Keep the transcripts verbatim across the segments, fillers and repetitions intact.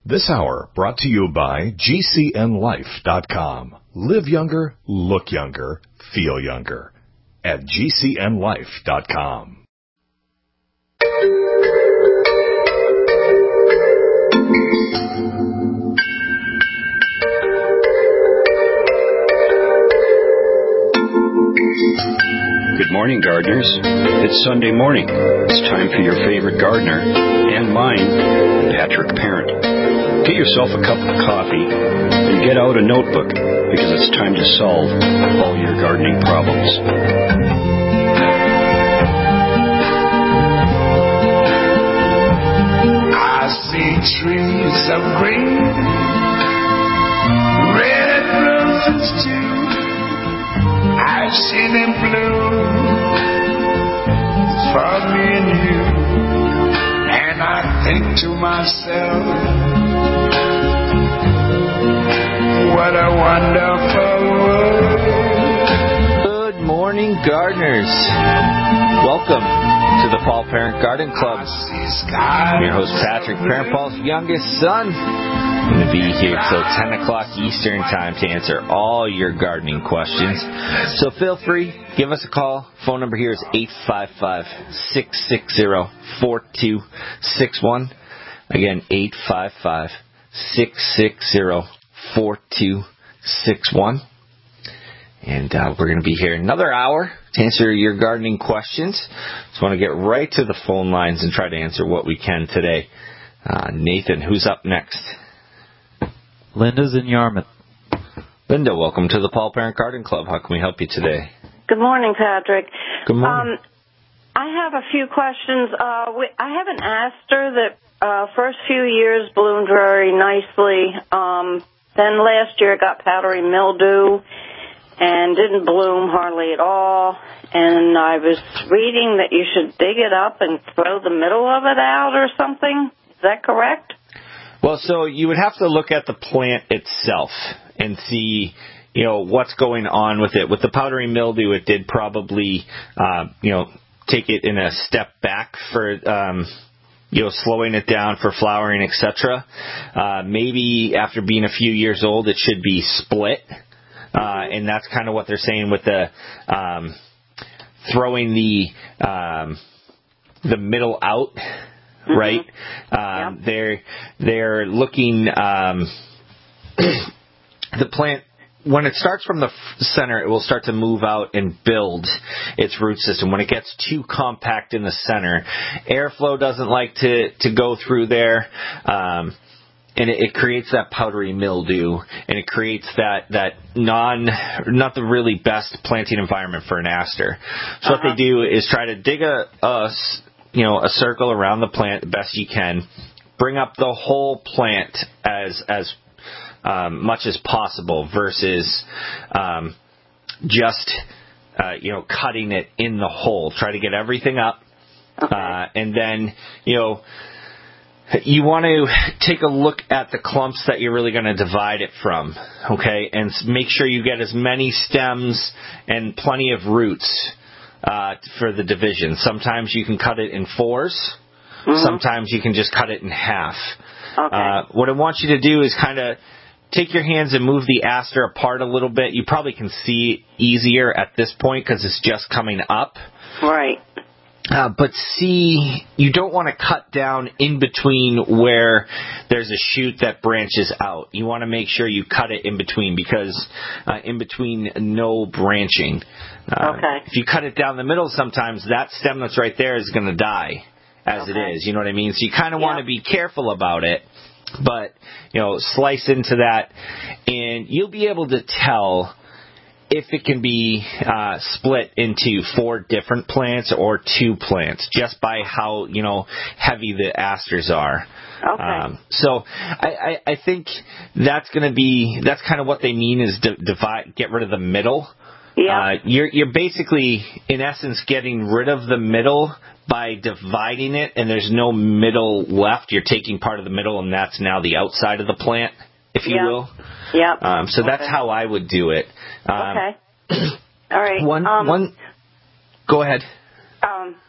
This hour brought to you by G C N life dot com. Live younger, look younger, feel younger at G C N life dot com. Good morning, gardeners. It's Sunday morning. It's time for your favorite gardener and mine, Patrick Parent. Get yourself a cup of coffee and get out a notebook because it's time to solve all your gardening problems. I see trees of green, red roses too. I see them bloom for me and you, and I think to myself, what a wonderful world. Good morning, gardeners. Welcome to the Paul Parent Garden Club. I'm your host, Patrick Parent, Paul's youngest son. I'm going to be here till ten o'clock Eastern time to answer all your gardening questions. So feel free, give us a call. Phone number here is eight five five, six six zero, four two six one. Again, eight five five, six six zero, four two six one. And uh, we're going to be here another hour to answer your gardening questions. Just want to get right to the phone lines and try to answer what we can today. Uh, Nathan, who's up next? Linda's in Yarmouth. Linda, welcome to the Paul Parent Garden Club. How can we help you today? Good morning, Patrick. Good morning. Um, I have a few questions. Uh, we, I have an aster that uh, first few years bloomed very nicely. Um, then last year it got powdery mildew and didn't bloom hardly at all. And I was reading that you should dig it up and throw the middle of it out or something. Is that correct? Well, so you would have to look at the plant itself and see, you know, what's going on with it. With the powdery mildew, it did probably, uh, you know, take it in a step back for, um, you know, slowing it down for flowering, et cetera. Uh, maybe after being a few years old, it should be split. Uh, and that's kind of what they're saying with the um, throwing the um, the middle out, mm-hmm. right? Um, yep. They're they're looking um, the plant. When it starts from the center, it will start to move out and build its root system. When it gets too compact in the center, airflow doesn't like to, to go through there, um, and it, it creates that powdery mildew, and it creates that, that non, not the really best planting environment for an aster. So uh-huh. what they do is try to dig a, a, you know, a circle around the plant the best you can, bring up the whole plant as as Um, much as possible versus um, just, uh, you know, cutting it in the hole. Try to get everything up. Okay. Uh, and then, you know, you want to take a look at the clumps that you're really going to divide it from, okay? And make sure you get as many stems and plenty of roots uh, for the division. Sometimes you can cut it in fours. Mm-hmm. Sometimes you can just cut it in half. Okay. Uh, what I want you to do is kind of take your hands and move the aster apart a little bit. You probably can see easier at this point because it's just coming up. Right. Uh, but see, you don't want to cut down in between where there's a shoot that branches out. You want to make sure you cut it in between because uh, in between no branching. Uh, okay. If you cut it down the middle sometimes, that stem that's right there is going to die as okay. it is. You know what I mean? So you kind of yep. want to be careful about it. But, you know, slice into that, and you'll be able to tell if it can be uh, split into four different plants or two plants just by how, you know, heavy the asters are. Okay. Um, so I, I, I think that's going to be, that's kind of what they mean is di- divide, get rid of the middle. Yeah. Uh, you're, you're basically, in essence, getting rid of the middle by dividing it, and there's no middle left. You're taking part of the middle, and that's now the outside of the plant, if you yeah. will. Yeah. Um, so okay. that's how I would do it. Um, okay. All right. One, um, one. Go ahead. Um,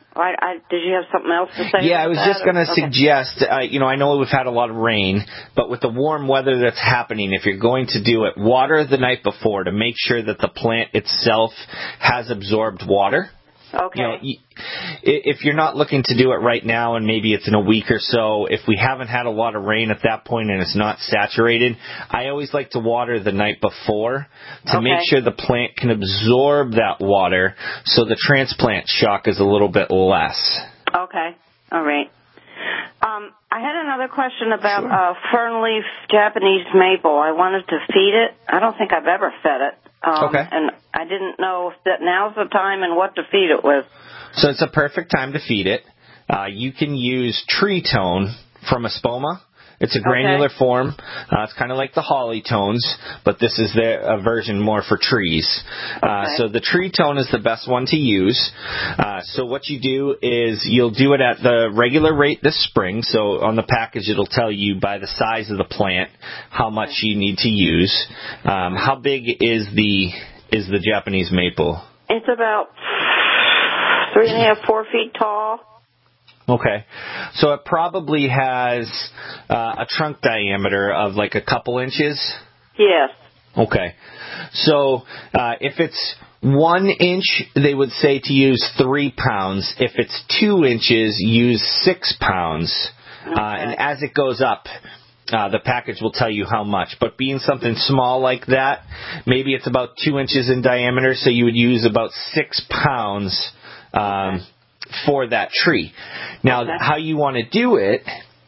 I, I, did you have something else to say? Yeah, I was that, just going to okay. suggest, uh, you know, I know we've had a lot of rain, but with the warm weather that's happening, if you're going to do it, water the night before to make sure that the plant itself has absorbed water. Okay. You know, if you're not looking to do it right now and maybe it's in a week or so, if we haven't had a lot of rain at that point and it's not saturated, I always like to water the night before to okay. make sure the plant can absorb that water so the transplant shock is a little bit less. Okay. All right. Um, I had another question about Sure. uh, fernleaf Japanese maple. I wanted to feed it. I don't think I've ever fed it. Um, okay. And I didn't know if that now's the time and what to feed it with. So it's a perfect time to feed it. Uh, you can use tree tone from Espoma. It's a granular okay. form. Uh, it's kind of like the holly tones, but this is the, a version more for trees. Okay. Uh, so the tree tone is the best one to use. Uh, so what you do is you'll do it at the regular rate this spring. So on the package it'll tell you by the size of the plant how much you need to use. Um, how big is the is the Japanese maple? It's about three and a half, four feet tall. Okay. So it probably has uh, a trunk diameter of like a couple inches? Yes. Okay. So uh, if it's one inch, they would say to use three pounds. If it's two inches, use six pounds. Okay. Uh, and as it goes up, uh, the package will tell you how much. But being something small like that, maybe it's about two inches in diameter, so you would use about six pounds um, okay. for that tree. Now, okay. how you want to do it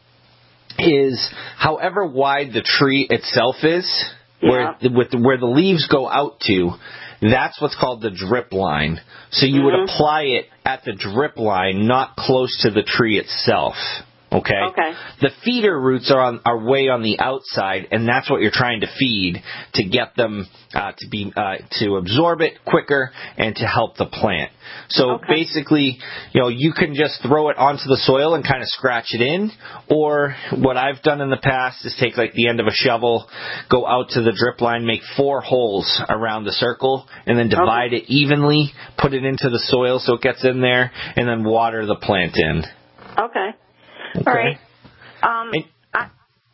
is however wide the tree itself is, yeah. where, with the, where the leaves go out to, that's what's called the drip line. So you mm-hmm. would apply it at the drip line, not close to the tree itself. Okay? Okay. The feeder roots are on are way on the outside, and that's what you're trying to feed to get them uh, to be uh, to absorb it quicker and to help the plant. So okay. basically, you know, you can just throw it onto the soil and kind of scratch it in, or what I've done in the past is take like the end of a shovel, go out to the drip line, make four holes around the circle, and then divide okay. it evenly, put it into the soil so it gets in there, and then water the plant in. Okay. Okay. All right. Um, and, I,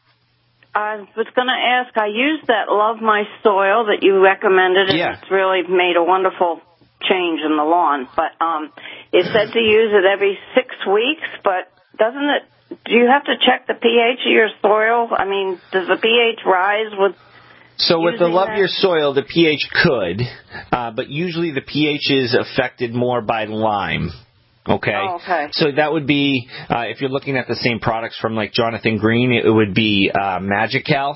I was going to ask, I used that Love My Soil that you recommended, and yeah. it's really made a wonderful change in the lawn. But um, it said to use it every six weeks, but doesn't it, do you have to check the pH of your soil? I mean, does the pH rise with So with the Love that? Your Soil, the pH could, uh, but usually the pH is affected more by lime. Okay. Oh, okay. So that would be, uh, if you're looking at the same products from like Jonathan Green, it would be uh, Magical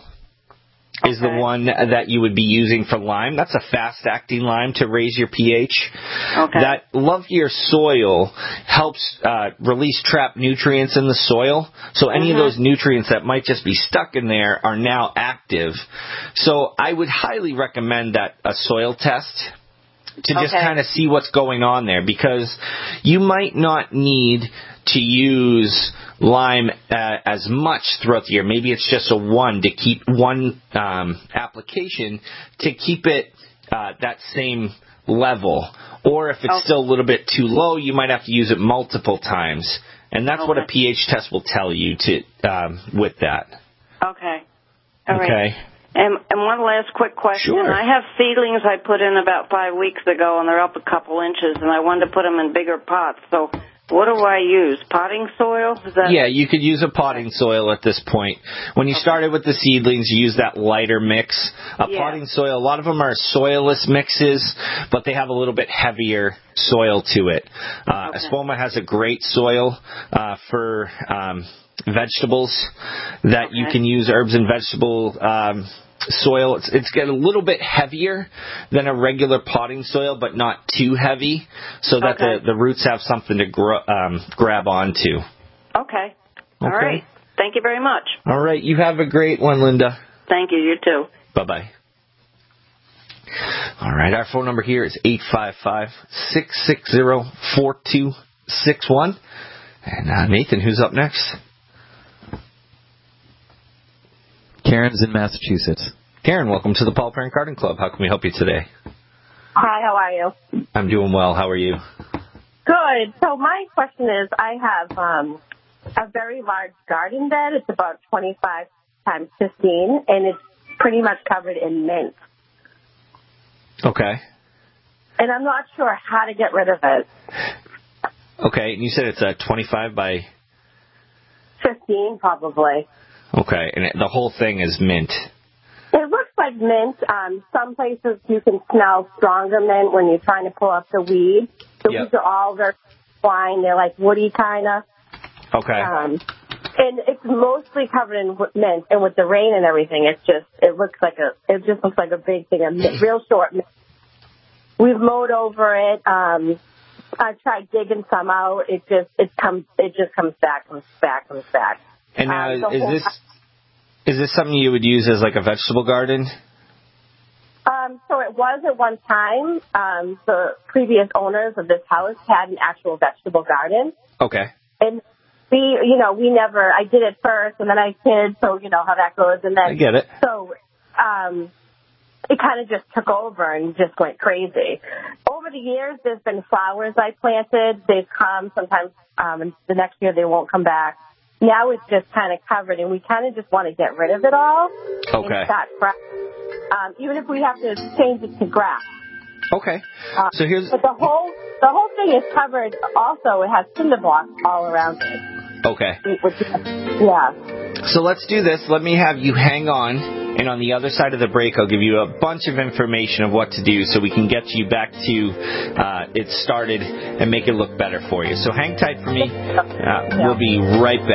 is okay. the one that you would be using for lime. That's a fast-acting lime to raise your pH. Okay. That Love Your Soil helps uh, release trapped nutrients in the soil. So any mm-hmm. of those nutrients that might just be stuck in there are now active. So I would highly recommend that a soil test to just okay. kind of see what's going on there, because you might not need to use lime uh, as much throughout the year. Maybe it's just a one to keep one um, application to keep it uh, that same level. Or if it's okay. still a little bit too low, you might have to use it multiple times. And that's okay. what a pH test will tell you to um, with that. Okay. All okay. right. And, and one last quick question. Sure. I have seedlings I put in about five weeks ago, and they're up a couple inches, and I wanted to put them in bigger pots. So what do I use? Potting soil? Is that yeah, you could use a potting soil at this point. When you okay. started with the seedlings, you use that lighter mix. A yeah. potting soil, a lot of them are soilless mixes, but they have a little bit heavier soil to it. Uh, okay. Espoma has a great soil uh, for um, vegetables that okay. you can use, herbs and vegetable um soil. It's, it's got a little bit heavier than a regular potting soil, but not too heavy, so that okay. the, the roots have something to grow, um, grab onto. Okay. All okay. right. Thank you very much. All right. You have a great one, Linda. Thank you. You too. Bye-bye. All right. Our phone number here is eight five five, six six zero, four two six one. And uh, Nathan, who's up next? Karen's in Massachusetts. Karen, welcome to the Paul Parent Garden Club. How can we help you today? Hi, how are you? I'm doing well. How are you? Good. wanted, so my question is, I have um, a very large garden bed. It's about twenty-five times fifteen, and it's pretty much covered in mint. Okay. And I'm not sure how to get rid of it. Okay, and you said it's a twenty-five by... fifteen, probably. Okay, and it, the whole thing is mint. It looks like mint. Um, some places you can smell stronger mint when you're trying to pull up the weeds. The yep. weeds are all very fine. They're like woody kind of. Okay. Um, and it's mostly covered in mint. And with the rain and everything, it's just it looks like a it just looks like a big thing of mint, real short mint. We've mowed over it. Um, I tried digging some out. It just it comes it just comes back, comes back, comes back. And now, um, is this is this something you would use as like a vegetable garden? Um, so it was at one time. Um, the previous owners of this house had an actual vegetable garden. Okay. And we, you know, we never. I did it first, and then I did. So you know how that goes. And then I get it. So um, it kind of just took over and just went crazy. Over the years, there's been flowers I planted. They've come sometimes. Um, and the next year they won't come back. Now it's just kind of covered, and we kind of just want to get rid of it all. Okay. And start grass. Um, even if we have to change it to grass. Okay. Uh, so here's. But the whole the whole thing is covered. Also, it has cinder blocks all around it. Okay. Which, yeah. So let's do this. Let me have you hang on, and on the other side of the break, I'll give you a bunch of information of what to do so we can get you back to uh, it started and make it look better for you. So hang tight for me. Uh, we'll be right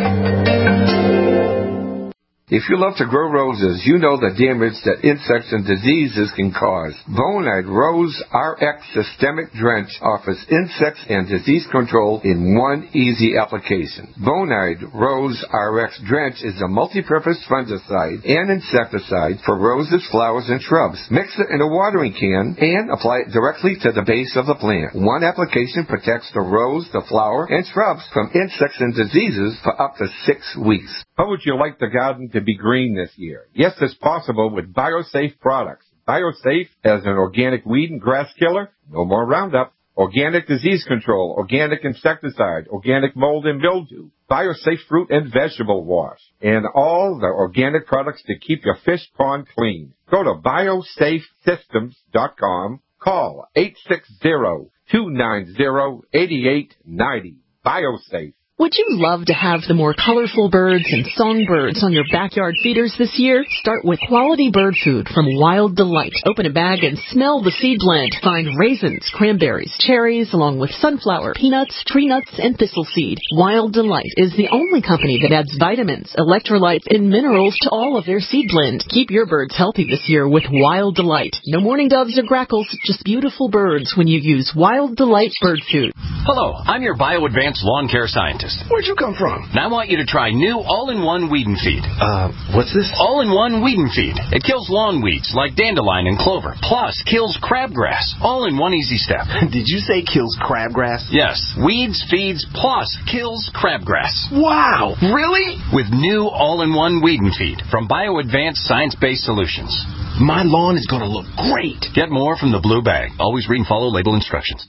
back. If you love to grow roses, you know the damage that insects and diseases can cause. Bonide Rose R X Systemic Drench offers insects and disease control in one easy application. Bonide Rose R X Drench is a multi-purpose fungicide and insecticide for roses, flowers, and shrubs. Mix it in a watering can and apply it directly to the base of the plant. One application protects the rose, the flower, and shrubs from insects and diseases for up to six weeks. How would you like the garden to be green this year? Yes, it's possible with BioSafe products. BioSafe has an organic weed and grass killer, no more Roundup, organic disease control, organic insecticide, organic mold and mildew, BioSafe fruit and vegetable wash, and all the organic products to keep your fish pond clean. Go to biosafe systems dot com, call eight six zero, two nine zero, eight eight nine zero. BioSafe. Would you love to have the more colorful birds and songbirds on your backyard feeders this year? Start with quality bird food from Wild Delight. Open a bag and smell the seed blend. Find raisins, cranberries, cherries, along with sunflower, peanuts, tree nuts, and thistle seed. Wild Delight is the only company that adds vitamins, electrolytes, and minerals to all of their seed blend. Keep your birds healthy this year with Wild Delight. No mourning doves or grackles, just beautiful birds when you use Wild Delight bird food. Hello, I'm your BioAdvanced lawn care scientist. Where'd you come from? And I want you to try new all-in-one Weed and Feed. Uh, what's this? All-in-one Weed and Feed. It kills lawn weeds like dandelion and clover, plus kills crabgrass, all in one easy step. Did you say kills crabgrass? Yes. Weeds, feeds, plus kills crabgrass. Wow! Really? With new all-in-one Weed and Feed from BioAdvanced Science-Based Solutions. My lawn is going to look great. Get more from the blue bag. Always read and follow label instructions.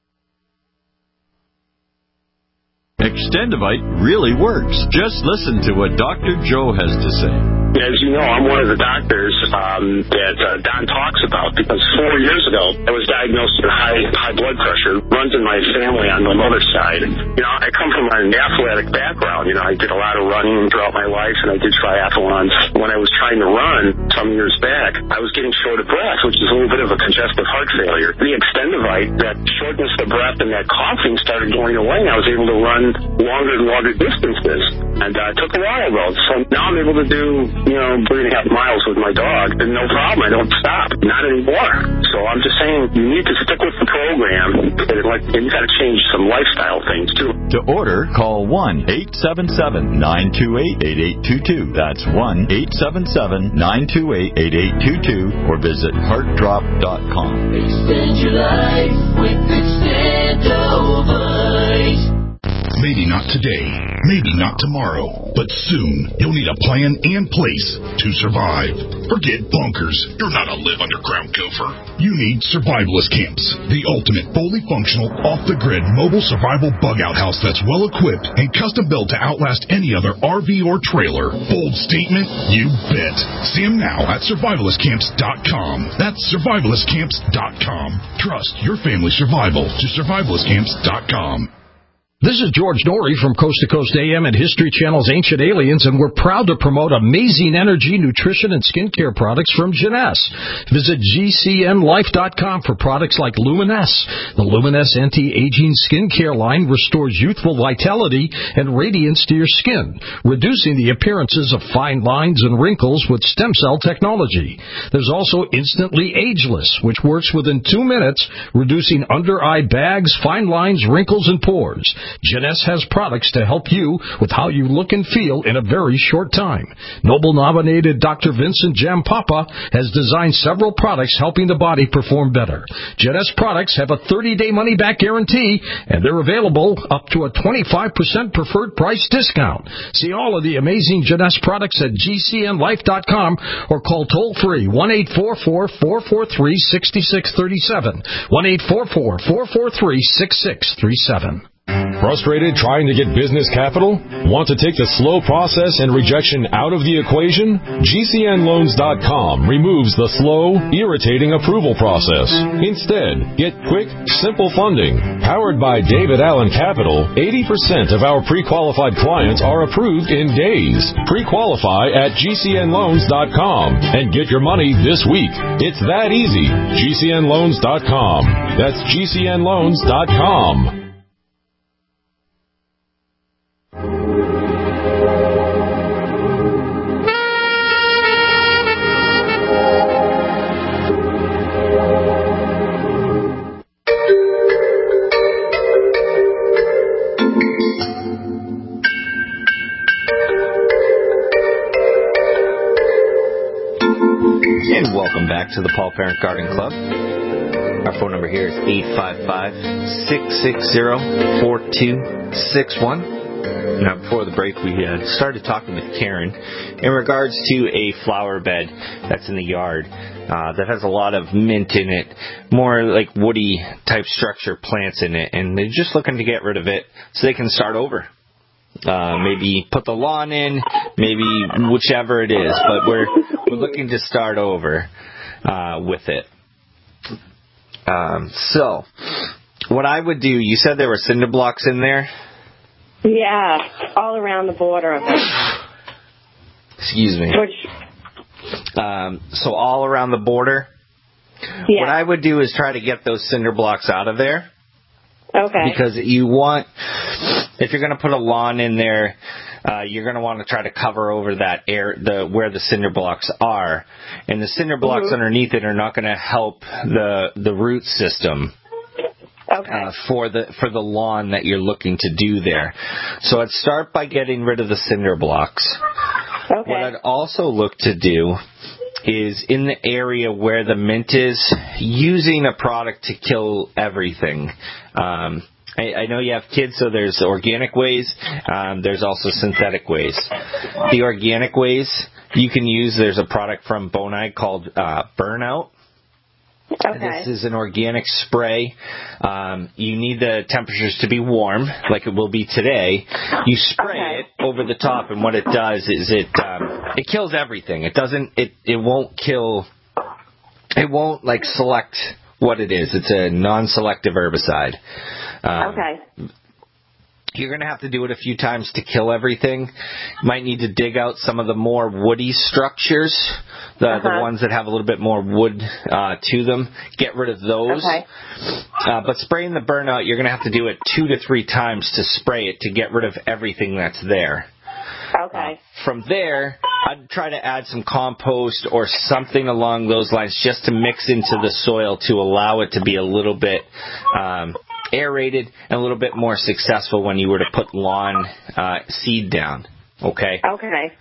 Extendivite really works. Just listen to what Doctor Joe has to say. As you know, I'm one of the doctors um, that uh, Don talks about because four years ago I was diagnosed with high high blood pressure. Runs in my family on my mother's side. You know, I come from an athletic background. You know, I did a lot of running throughout my life, and I did triathlons. When I was trying to run some years back, I was getting short of breath, which is a little bit of a congestive heart failure. The Extendivite, that shortness of breath and that coughing started going away. I was able to run longer and longer distances. And uh, it took a while, though. So now I'm able to do, you know, three and a half miles with my dog. And no problem. I don't stop. Not anymore. So I'm just saying you need to stick with the program. And, like, and you got to change some lifestyle things, too. To order, call one eight seven seven, nine two eight, eight eight two two. That's one eight seven seven, nine two eight, eight eight two two. Or visit heart drop dot com. Extend your life with Extendivite. Maybe not today, maybe not tomorrow, but soon you'll need a plan and place to survive. Forget bunkers. You're not a live underground gopher. You need Survivalist Camps, the ultimate fully functional, off-the-grid mobile survival bug-out house that's well-equipped and custom-built to outlast any other R V or trailer. Bold statement? You bet. See them now at survivalist camps dot com. That's survivalist camps dot com. Trust your family's survival to survivalist camps dot com. This is George Norrie from Coast to Coast A M and History Channel's Ancient Aliens, and we're proud to promote amazing energy, nutrition, and skincare products from Jeunesse. Visit G C N life dot com for products like Luminesse. The Luminesse anti-aging skincare line restores youthful vitality and radiance to your skin, reducing the appearances of fine lines and wrinkles with stem cell technology. There's also Instantly Ageless, which works within two minutes, reducing under-eye bags, fine lines, wrinkles, and pores. Jeunesse has products to help you with how you look and feel in a very short time. Nobel-nominated Doctor Vincent Jampapa has designed several products helping the body perform better. Jeunesse products have a thirty-day money-back guarantee, and they're available up to a twenty-five percent preferred price discount. See all of the amazing Jeunesse products at G C N life dot com or call toll-free one eight four four, four four three, six six three seven, one eight four four, four four three, six six three seven. Frustrated trying to get business capital? Want to take the slow process and rejection out of the equation? G C N loans dot com removes the slow, irritating approval process. Instead, get quick, simple funding. Powered by David Allen Capital, eighty percent of our pre-qualified clients are approved in days. Pre-qualify at G C N loans dot com and get your money this week. It's that easy. G C N loans dot com. That's G C N loans dot com. Welcome back to the Paul Parent Garden Club. Our phone number here is eight five five, six six zero, four two six one. Now, before the break, we uh, started talking with Karen in regards to a flower bed that's in the yard uh, that has a lot of mint in it, more like woody type structure plants in it, and they're just looking to get rid of it so they can start over. Uh, maybe put the lawn in, maybe whichever it is, but we're we're looking to start over uh, with it. Um, so, what I would do, you said there were cinder blocks in there? Yeah, all around the border of it. Excuse me. Which, um, so all around the border? Yeah. What I would do is try to get those cinder blocks out of there. Okay. Because you want, if you're going to put a lawn in there, uh, you're going to want to try to cover over that air, the where the cinder blocks are, and the cinder blocks mm-hmm. underneath it are not going to help the the root system. Okay. Uh, for the for the lawn that you're looking to do there. So I'd start by getting rid of the cinder blocks. Okay. What I'd also look to do is in the area where the mint is, using a product to kill everything. Um, I, I know you have kids, so there's organic ways. Um, there's also synthetic ways. The organic ways you can use, there's a product from Bonide called uh, Burnout. Okay. This is an organic spray. Um, you need the temperatures to be warm, like it will be today. You spray okay. it over the top, and what it does is it um, it kills everything. It doesn't. It it won't kill. It won't like select what it is. It's a non-selective herbicide. Um, okay. You're going to have to do it a few times to kill everything. You might need to dig out some of the more woody structures, the, uh-huh. the ones that have a little bit more wood uh, to them. Get rid of those. Okay. Uh, but spraying the Burnout, you're going to have to do it two to three times to spray it to get rid of everything that's there. Okay. Uh, from there, I'd try to add some compost or something along those lines just to mix into the soil to allow it to be a little bit um, aerated and a little bit more successful when you were to put lawn uh, seed down. Okay? Okay.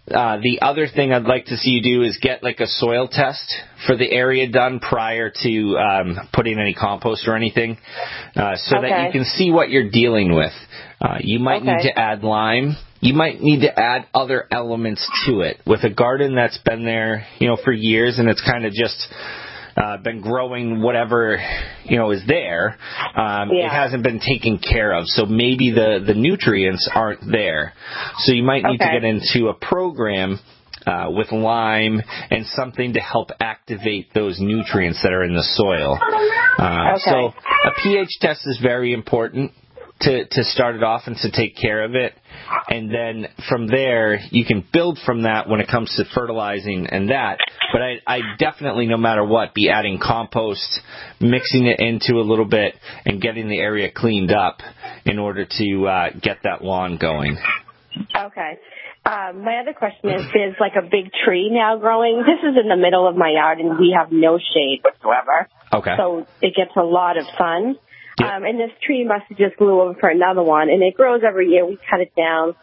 Uh, the other thing I'd like to see you do is get like a soil test for the area done prior to um, putting any compost or anything, uh, so Okay. that you can see what you're dealing with. Uh, you might Okay. need to add lime. You might need to add other elements to it. With a garden that's been there, you know, for years and it's kind of just uh, been growing whatever, you know, is there, um, Yeah. it hasn't been taken care of. So maybe the, the nutrients aren't there. So you might need Okay. to get into a program uh, with lime and something to help activate those nutrients that are in the soil. Uh, Okay. So a pH test is very important to, to start it off and to take care of it. And then from there, you can build from that when it comes to fertilizing and that. But I, I definitely, no matter what, be adding compost, mixing it into a little bit, and getting the area cleaned up in order to uh, get that lawn going. Okay. Um, my other question is, there's like a big tree now growing. This is in the middle of my yard, and we have no shade whatsoever. Okay. So it gets a lot of sun. Um, and this tree must have just blew over for another one, and it grows every year. We cut it down.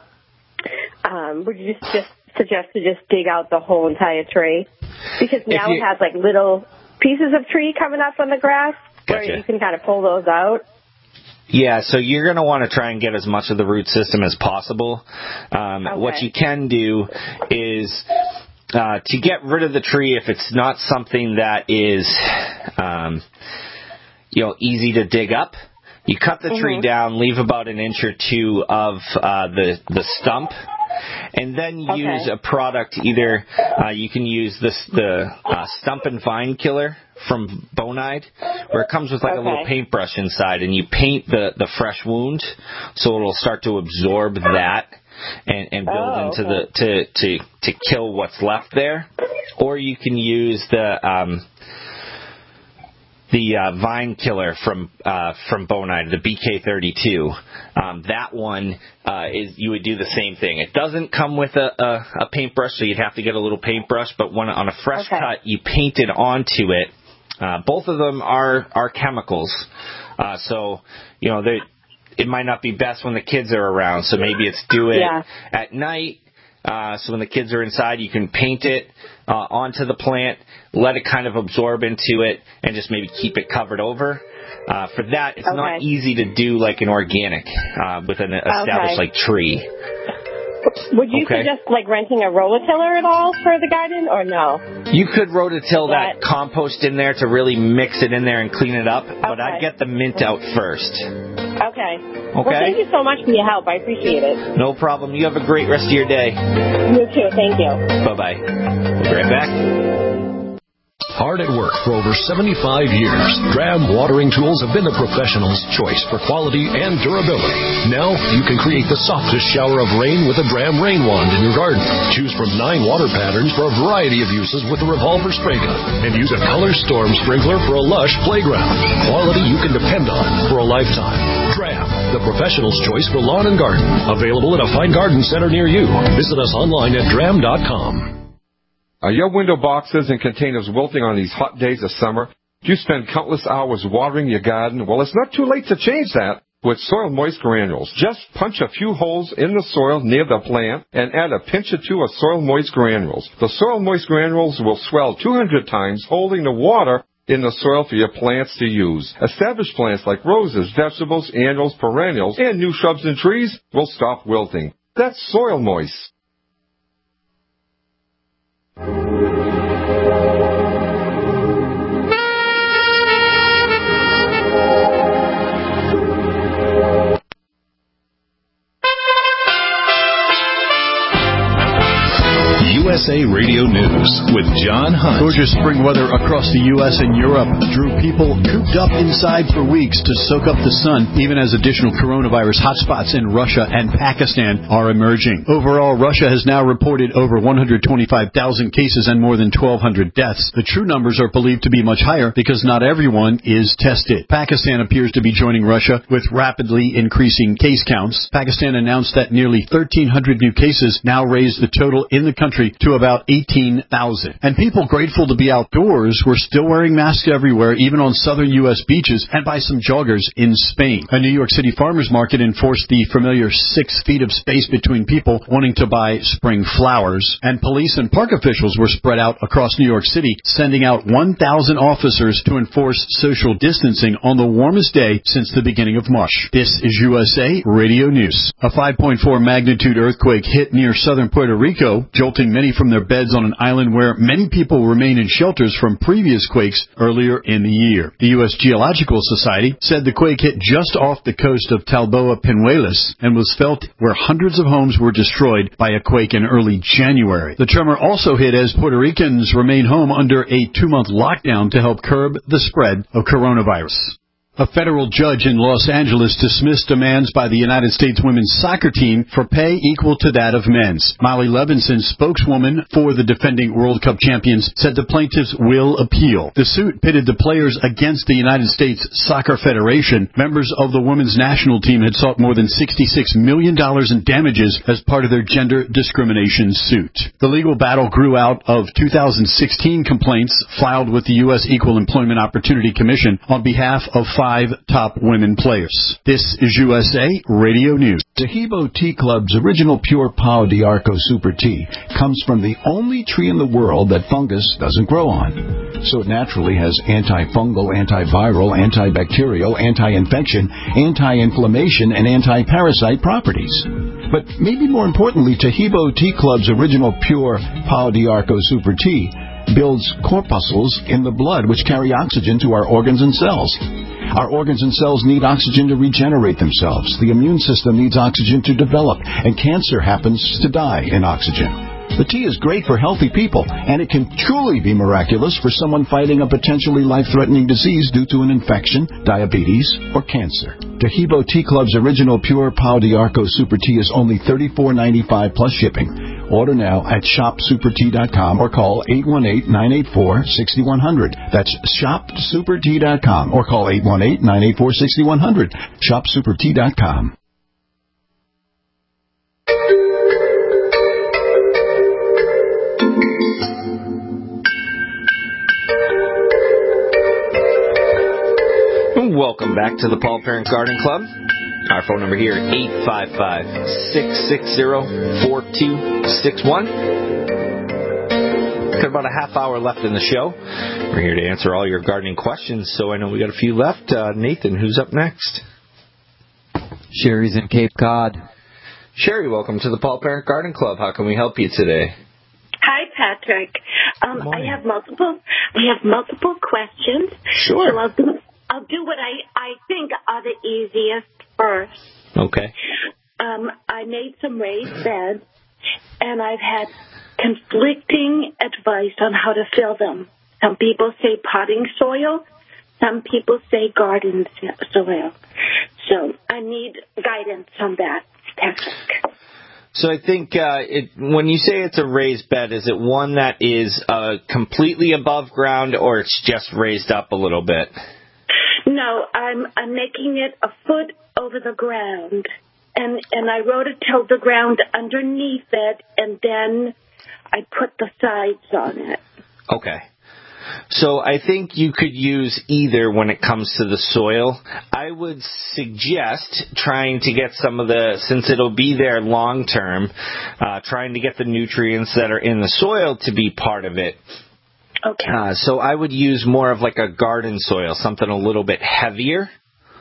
Um, would you just, just suggest to just dig out the whole entire tree? Because now you- it has like little pieces of tree coming up from the grass Gotcha. where you can kind of pull those out. Yeah, so you're going to want to try and get as much of the root system as possible. Um, Okay. What you can do is uh, to get rid of the tree if it's not something that is, um, you know, easy to dig up. You cut the tree Mhm. down, leave about an inch or two of uh, the the stump, and then Okay. use a product. Either uh, you can use this the uh, stump and vine killer from Bonide, where it comes with like a little Okay. paintbrush inside, and you paint the the fresh wound, so it'll start to absorb that and, and build Oh, into okay. the to to to kill what's left there. Or you can use the um, the uh, vine killer from uh, from Bonide, the B K thirty-two. Um, that one uh, is you would do the same thing. It doesn't come with a, a, a paintbrush, so you'd have to get a little paintbrush. But when on a fresh Okay. cut, you paint it onto it. Uh, both of them are are chemicals, uh, so you know they. It might not be best when the kids are around, so maybe it's do it Yeah. at night. Uh, so when the kids are inside, you can paint it uh, onto the plant, let it kind of absorb into it, and just maybe keep it covered over. Uh, for that, it's not Okay. easy to do like an organic uh, with an established Okay. like tree. Would you Okay. suggest like renting a rototiller at all for the garden, or no? You could rototill that That- compost in there to really mix it in there and clean it up, but I'd Okay. get the mint out first. Okay. Well, Okay. thank you so much for your help. I appreciate it. No problem. You have a great rest of your day. You too. Thank you. Bye-bye. We'll be right back. Hard at work for over seventy-five years, Dram Watering Tools have been the professional's choice for quality and durability. Now you can create the softest shower of rain with a Dram Rain Wand in your garden. Choose from nine water patterns for a variety of uses with the revolver spray gun. And use a Color Storm sprinkler for a lush playground. Quality you can depend on for a lifetime. Dram, the professional's choice for lawn and garden. Available at a fine garden center near you. Visit us online at dram dot com. Are your window boxes and containers wilting on these hot days of summer? Do you spend countless hours watering your garden? Well, it's not too late to change that with Soil Moist Granules. Just punch a few holes in the soil near the plant and add a pinch or two of Soil Moist Granules. The Soil Moist Granules will swell two hundred times, holding the water in the soil for your plants to use. Established plants like roses, vegetables, annuals, perennials, and new shrubs and trees will stop wilting. That's Soil Moist. U S A Radio News with John Hunt. Gorgeous spring weather across the U S and Europe drew people cooped up inside for weeks to soak up the sun, even as additional coronavirus hotspots in Russia and Pakistan are emerging. Overall, Russia has now reported over one hundred twenty-five thousand cases and more than twelve hundred deaths. The true numbers are believed to be much higher because not everyone is tested. Pakistan appears to be joining Russia with rapidly increasing case counts. Pakistan announced that nearly thirteen hundred new cases now raise the total in the country to to about eighteen thousand. And people grateful to be outdoors were still wearing masks everywhere, even on southern U S beaches and by some joggers in Spain. A New York City farmers market enforced the familiar six feet of space between people wanting to buy spring flowers. And police and park officials were spread out across New York City, sending out one thousand officers to enforce social distancing on the warmest day since the beginning of March. This is U S A Radio News. A five point four magnitude earthquake hit near southern Puerto Rico, jolting many from their beds on an island where many people remain in shelters from previous quakes earlier in the year. The U S Geological Society said the quake hit just off the coast of Talboa Penuelas and was felt where hundreds of homes were destroyed by a quake in early January. The tremor also hit as Puerto Ricans remain home under a two-month lockdown to help curb the spread of coronavirus. A federal judge in Los Angeles dismissed demands by the United States women's soccer team for pay equal to that of men's. Molly Levinson, spokeswoman for the defending World Cup champions, said the plaintiffs will appeal. The suit pitted the players against the United States Soccer Federation. Members of the women's national team had sought more than sixty-six million dollars in damages as part of their gender discrimination suit. The legal battle grew out of two thousand sixteen complaints filed with the U S Equal Employment Opportunity Commission on behalf of five Five top women players. This is U S A Radio News. Tahibo Tea Club's original pure Pau d'Arco Super Tea comes from the only tree in the world that fungus doesn't grow on. So it naturally has antifungal, antiviral, antibacterial, anti-infection, anti-inflammation, and anti-parasite properties. But maybe more importantly, Tahibo Tea Club's original pure Pau d'Arco Super Tea builds corpuscles in the blood which carry oxygen to our organs and cells. Our organs and cells need oxygen to regenerate themselves. The immune system needs oxygen to develop, and cancer happens to die in oxygen. The tea is great for healthy people, and it can truly be miraculous for someone fighting a potentially life-threatening disease due to an infection, diabetes, or cancer. Tahibo Tea Club's original pure Pau d'Arco Super Tea is only thirty-four ninety-five plus shipping. Order now at shop super tea dot com or call eight one eight, nine eight four, six one zero zero. That's shop super tea dot com or call eight one eight, nine eight four, six one zero zero. shop super tea dot com. Welcome back to the Paul Parent Garden Club. Our phone number here, eight five five, six six zero, four two six one. Got about a half hour left in the show. We're here to answer all your gardening questions, so I know we got a few left. Uh, Nathan, who's up next? Sherry's in Cape Cod. Sherry, welcome to the Paul Parent Garden Club. How can we help you today? Hi, Patrick. Um, I have multiple. I have multiple questions. Sure. So I'll do. I'll do what I, I think are the easiest first. Okay. Um, I made some raised beds, and I've had conflicting advice on how to fill them. Some people say potting soil. Some people say garden soil. So I need guidance on that, Patrick. So I think uh, it, when you say it's a raised bed, is it one that is uh, completely above ground, or it's just raised up a little bit? No, I'm I'm making it a foot over the ground, and and I wrote it till the ground underneath it, and then I put the sides on it. Okay. So I think you could use either when it comes to the soil. I would suggest trying to get some of the, since it'll be there long term, uh, trying to get the nutrients that are in the soil to be part of it. Okay. Uh, so I would use more of like a garden soil, something a little bit heavier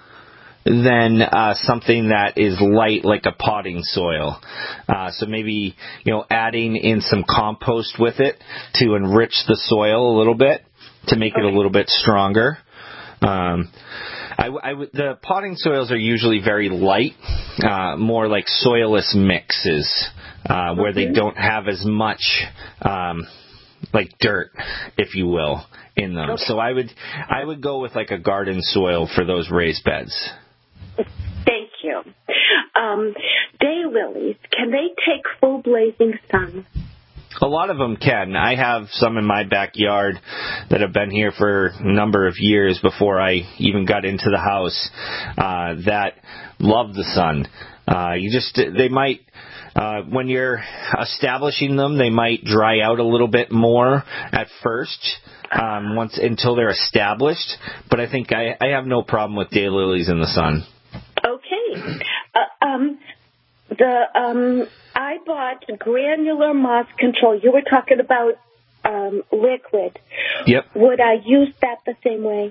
than uh, something that is light like a potting soil. Uh, so maybe, you know, adding in some compost with it to enrich the soil a little bit to make okay. it a little bit stronger. Um, I, I w- the potting soils are usually very light, uh, more like soilless mixes uh, where okay. they don't have as much um like dirt, if you will, in them. Okay. So I would I would go with like a garden soil for those raised beds. Thank you. Um, daylilies, can they take full blazing sun? A lot of them can. I have some in my backyard that have been here for a number of years before I even got into the house uh, that love the sun. Uh, you just they might Uh, when you're establishing them, they might dry out a little bit more at first, um, once until they're established. But I think I, I have no problem with daylilies in the sun. Okay. Uh, um, the um, I bought granular moss control. You were talking about um, liquid. Yep. Would I use that the same way?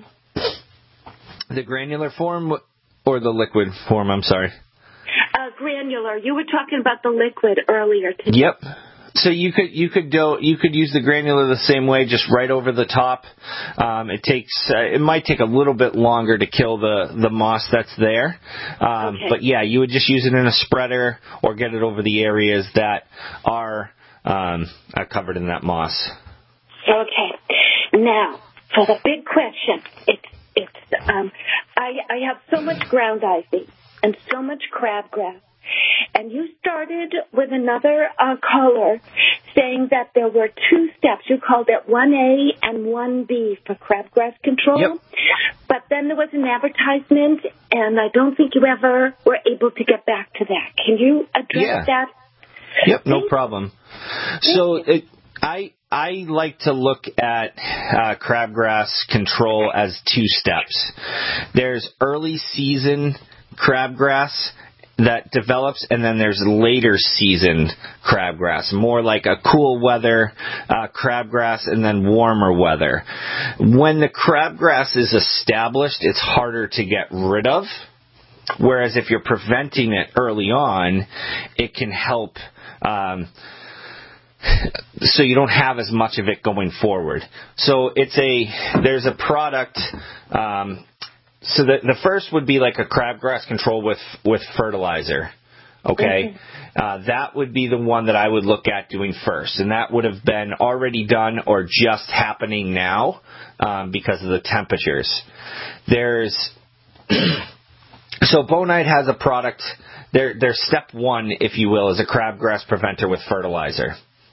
The granular form or the liquid form? I'm sorry. Uh, granular. You were talking about the liquid earlier today. Yep. So you could you could do you could use the granular the same way, just right over the top. Um, it takes uh, it might take a little bit longer to kill the, the moss that's there, um, Okay. but yeah, you would just use it in a spreader or get it over the areas that are um, are covered in that moss. Okay. Now, for the big question, it's it's um, I I have so much ground ivy and so much crabgrass. And you started with another uh, caller saying that there were two steps. You called it one A and one B for crabgrass control. Yep. But then there was an advertisement, and I don't think you ever were able to get back to that. Can you address Yeah. that? Yep, no problem. So it, I I like to look at uh, crabgrass control as two steps. There's early season crabgrass that develops, and then there's later season crabgrass, more like a cool weather uh, crabgrass and then warmer weather. When the crabgrass is established, it's harder to get rid of, whereas if you're preventing it early on, it can help um, so you don't have as much of it going forward. So it's a there's a product um, So the the first would be like a crabgrass control with, with fertilizer, okay? Mm-hmm. Uh, that would be the one that I would look at doing first, and that would have been already done or just happening now um, because of the temperatures. There's so Bonide has a product. Their their step one, if you will, is a crabgrass preventer with fertilizer.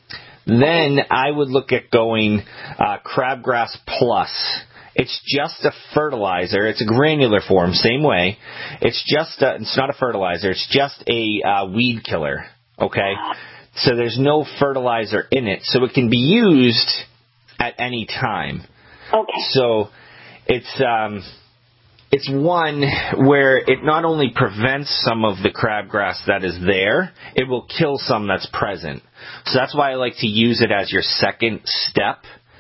Then I would look at going uh, Crabgrass Plus. It's just a fertilizer. It's a granular form, same way. It's just a, it's not a fertilizer. It's just a uh, weed killer, okay? So there's no fertilizer in it, so it can be used at any time. Okay. So it's um, it's one where it not only prevents some of the crabgrass that is there, it will kill some that's present. So that's why I like to use it as your second step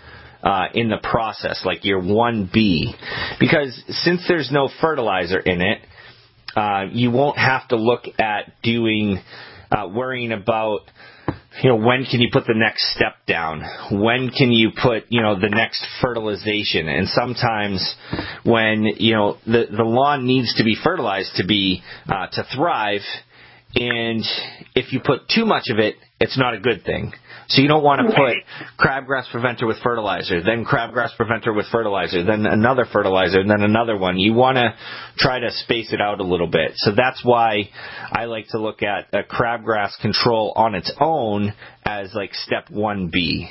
uh, in the process, like your one B. Because since there's no fertilizer in it, uh, you won't have to look at doing, uh, worrying about, you know, when can you put the next step down? When can you put, you know, the next fertilization? And sometimes when, you know, the, the lawn needs to be fertilized to be, uh, to thrive. And if you put too much of it, it's not a good thing. So you don't want to put crabgrass preventer with fertilizer, then crabgrass preventer with fertilizer, then another fertilizer, and then another one. You want to try to space it out a little bit. So that's why I like to look at a crabgrass control on its own as like step one B.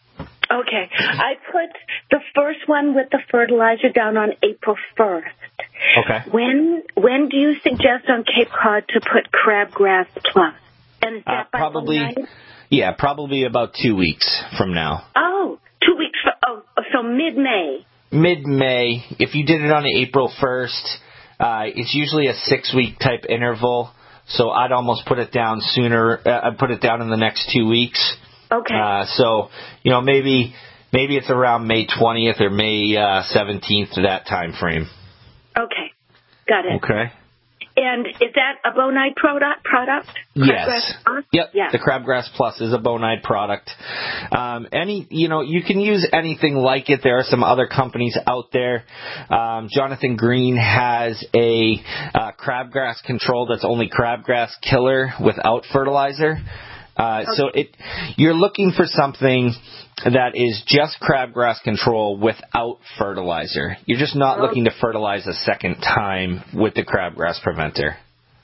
Okay. I put the first one with the fertilizer down on April first. Okay. When when do you suggest on Cape Cod to put Crabgrass Plus? And is that Uh, by probably, one night? yeah, probably about two weeks from now. Oh, two weeks. For, oh, so mid-May. Mid-May. If you did it on April first, uh, it's usually a six-week type interval. So I'd almost put it down sooner. Uh, I'd put it down in the next two weeks. Okay. Uh, so, you know, maybe maybe it's around May twentieth or May uh, seventeenth, that time frame. Okay. Got it. Okay. And is that a Bonide product? product? Yes. Crabgrass? Yep. Yeah. The Crabgrass Plus is a Bonide product. Um, any, you know, you can use anything like it. There are some other companies out there. Um, Jonathan Green has a uh, crabgrass control that's only crabgrass killer without fertilizer. Uh, okay. So it, you're looking for something that is just crabgrass control without fertilizer. You're just not okay. looking to fertilize a second time with the crabgrass preventer.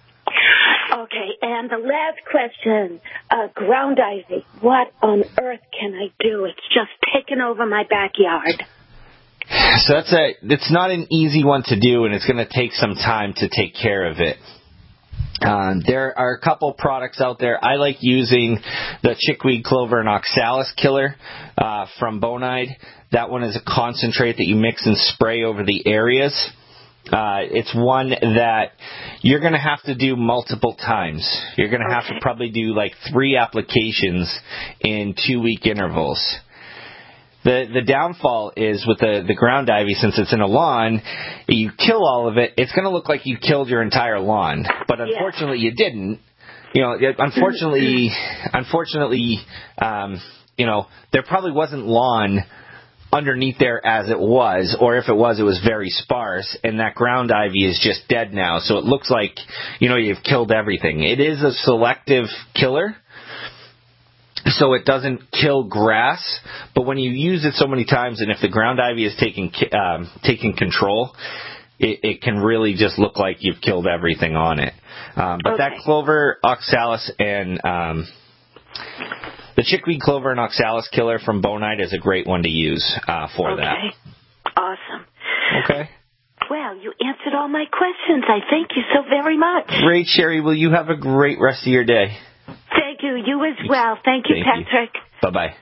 Okay, and the last question, uh, ground ivy. What on earth can I do? It's just taken over my backyard. So that's a, it's not an easy one to do, and it's going to take some time to take care of it. Um, there are a couple products out there. I like using the chickweed clover and oxalis killer uh, from Bonide. That one is a concentrate that you mix and spray over the areas. Uh, it's one that you're going to have to do multiple times. You're going to have to probably do like three applications in two-week intervals. The the downfall is with the, the ground ivy, since it's in a lawn, you kill all of it, it's going to look like you killed your entire lawn. But unfortunately, yeah. you didn't. You know, unfortunately, unfortunately, um, you know, there probably wasn't lawn underneath there as it was, or if it was, it was very sparse, and that ground ivy is just dead now. So it looks like, you know, you've killed everything. It is a selective killer. So it doesn't kill grass, but when you use it so many times, and if the ground ivy is taking um, taking control, it, it can really just look like you've killed everything on it. Um, but okay. that clover, oxalis, and um, the chickweed clover and oxalis killer from Bonide is a great one to use uh, for okay. that. Awesome. Okay. Well, you answered all my questions. I thank you so very much. Great, Sherry. Well, you have a great rest of your day. Thank you. You as well. Thank you, Thank Patrick. You. Bye-bye.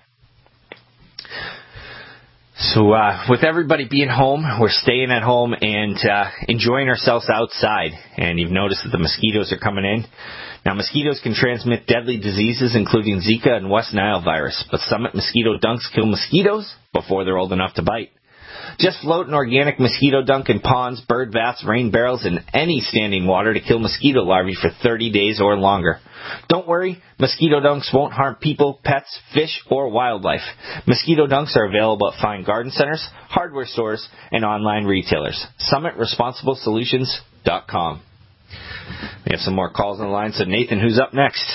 So uh, with everybody being home, we're staying at home and uh, enjoying ourselves outside. And you've noticed that the mosquitoes are coming in. Now, mosquitoes can transmit deadly diseases, including Zika and West Nile virus. But Summit Mosquito Dunks kill mosquitoes before they're old enough to bite. Just float an organic mosquito dunk in ponds, bird baths, rain barrels, and any standing water to kill mosquito larvae for thirty days or longer. Don't worry, mosquito dunks won't harm people, pets, fish, or wildlife. Mosquito dunks are available at fine garden centers, hardware stores, and online retailers. Summit Responsible Solutions dot com. We have some more calls on the line. So, Nathan, who's up next?